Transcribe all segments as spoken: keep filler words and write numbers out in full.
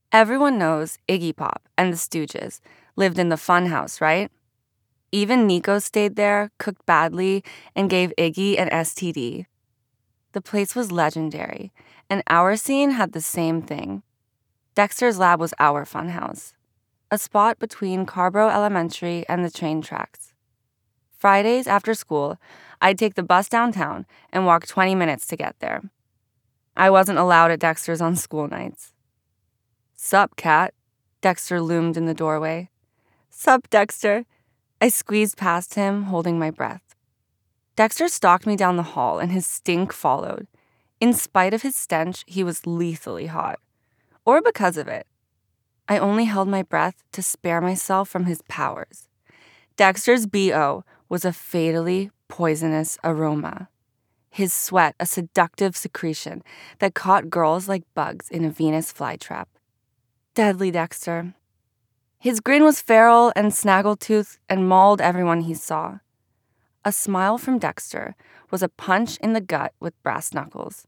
Everyone knows Iggy Pop and the Stooges lived in the funhouse, right? Even Nico stayed there, cooked badly, and gave Iggy an S T D. The place was legendary, and our scene had the same thing. Dexter's lab was our funhouse, a spot between Carborough Elementary and the train tracks. Fridays after school, I'd take the bus downtown and walk twenty minutes to get there. I wasn't allowed at Dexter's on school nights. "Sup, Cat?" Dexter loomed in the doorway. "Sup, Dexter?" I squeezed past him, holding my breath. Dexter stalked me down the hall, and his stink followed. In spite of his stench, he was lethally hot. Or because of it. I only held my breath to spare myself from his powers. Dexter's B O was a fatally poisonous aroma. His sweat a seductive secretion that caught girls like bugs in a Venus flytrap. Deadly Dexter. His grin was feral and snaggletooth and mauled everyone he saw. A smile from Dexter was a punch in the gut with brass knuckles.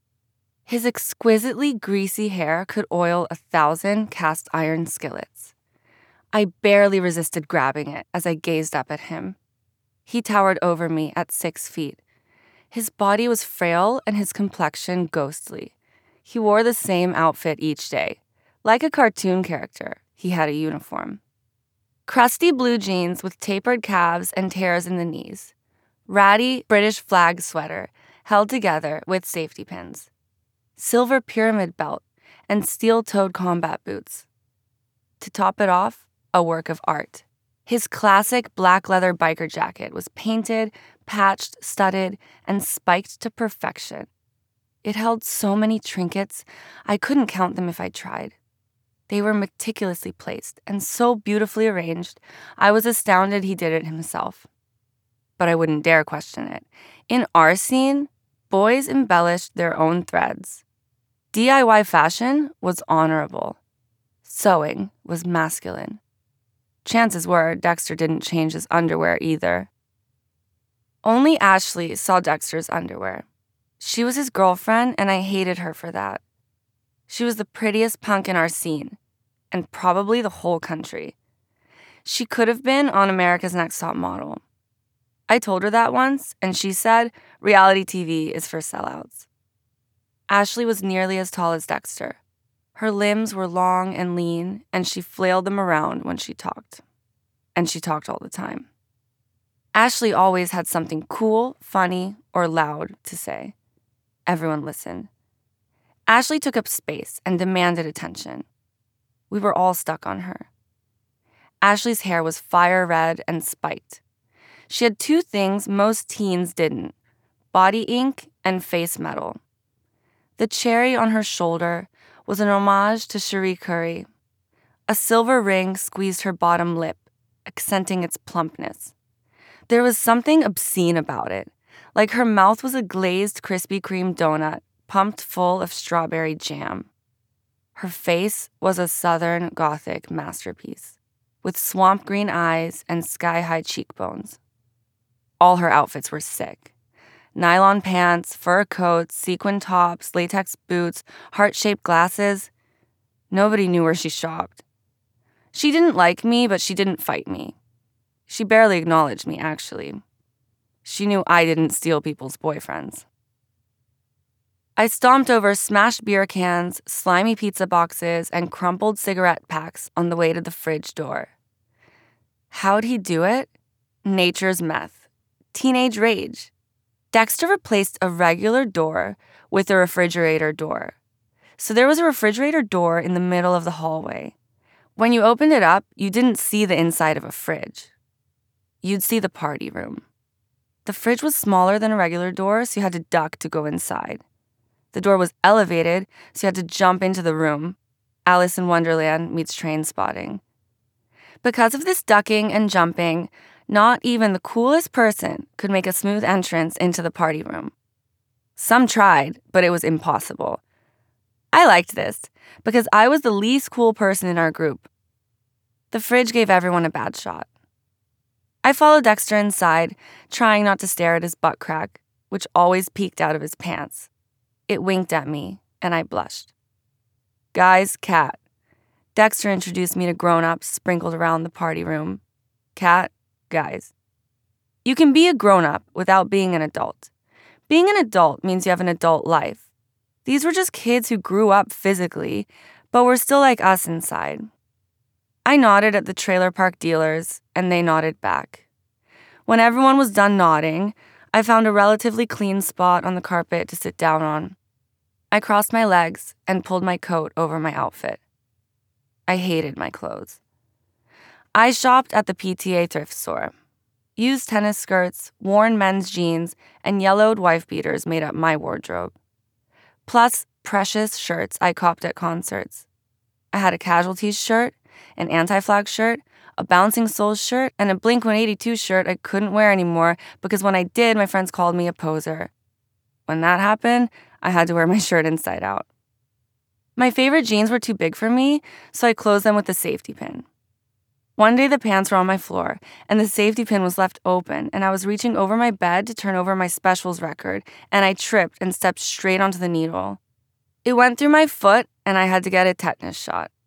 His exquisitely greasy hair could oil a thousand cast iron skillets. I barely resisted grabbing it as I gazed up at him. He towered over me at six feet. His body was frail and his complexion ghostly. He wore the same outfit each day. Like a cartoon character, he had a uniform. Crusty blue jeans with tapered calves and tears in the knees. Ratty British flag sweater held together with safety pins. Silver pyramid belt and steel-toed combat boots. To top it off, a work of art. His classic black leather biker jacket was painted, patched, studded, and spiked to perfection. It held so many trinkets, I couldn't count them if I tried. They were meticulously placed and so beautifully arranged, I was astounded he did it himself. But I wouldn't dare question it. In our scene, boys embellished their own threads. D I Y fashion was honorable. Sewing was masculine. Chances were Dexter didn't change his underwear either. Only Ashley saw Dexter's underwear. She was his girlfriend, and I hated her for that. She was the prettiest punk in our scene, and probably the whole country. She could have been on America's Next Top Model. I told her that once, and she said, reality T V is for sellouts. Ashley was nearly as tall as Dexter. Her limbs were long and lean, and she flailed them around when she talked. And she talked all the time. Ashley always had something cool, funny, or loud to say. Everyone listened. Ashley took up space and demanded attention. We were all stuck on her. Ashley's hair was fire red and spiked. She had two things most teens didn't: body ink and face metal. The cherry on her shoulder was an homage to Cherie Curry. A silver ring squeezed her bottom lip, accenting its plumpness. There was something obscene about it, like her mouth was a glazed Krispy Kreme donut pumped full of strawberry jam. Her face was a Southern Gothic masterpiece, with swamp green eyes and sky-high cheekbones. All her outfits were sick. Nylon pants, fur coats, sequin tops, latex boots, heart-shaped glasses. Nobody knew where she shopped. She didn't like me, but she didn't fight me. She barely acknowledged me, actually. She knew I didn't steal people's boyfriends. I stomped over smashed beer cans, slimy pizza boxes, and crumpled cigarette packs on the way to the fridge door. How'd he do it? Nature's meth. Teenage rage. Dexter replaced a regular door with a refrigerator door. So there was a refrigerator door in the middle of the hallway. When you opened it up, you didn't see the inside of a fridge. You'd see the party room. The fridge was smaller than a regular door, so you had to duck to go inside. The door was elevated, so you had to jump into the room. Alice in Wonderland meets train spotting. Because of this ducking and jumping, not even the coolest person could make a smooth entrance into the party room. Some tried, but it was impossible. I liked this, because I was the least cool person in our group. The fridge gave everyone a bad shot. I followed Dexter inside, trying not to stare at his butt crack, which always peeked out of his pants. It winked at me, and I blushed. "Guys, cat." Dexter introduced me to grown-ups sprinkled around the party room. Cat, guys. You can be a grown-up without being an adult. Being an adult means you have an adult life. These were just kids who grew up physically, but were still like us inside. I nodded at the trailer park dealers, and they nodded back. When everyone was done nodding, I found a relatively clean spot on the carpet to sit down on. I crossed my legs and pulled my coat over my outfit. I hated my clothes. I shopped at the P T A thrift store. Used tennis skirts, worn men's jeans, and yellowed wife beaters made up my wardrobe. Plus, precious shirts I copped at concerts. I had a Casualties shirt, an Anti-Flag shirt, a Bouncing Souls shirt, and a Blink one eighty-two shirt I couldn't wear anymore because when I did, my friends called me a poser. When that happened, I had to wear my shirt inside out. My favorite jeans were too big for me, so I closed them with a safety pin. One day the pants were on my floor, and the safety pin was left open, and I was reaching over my bed to turn over my specials record, and I tripped and stepped straight onto the needle. It went through my foot, and I had to get a tetanus shot.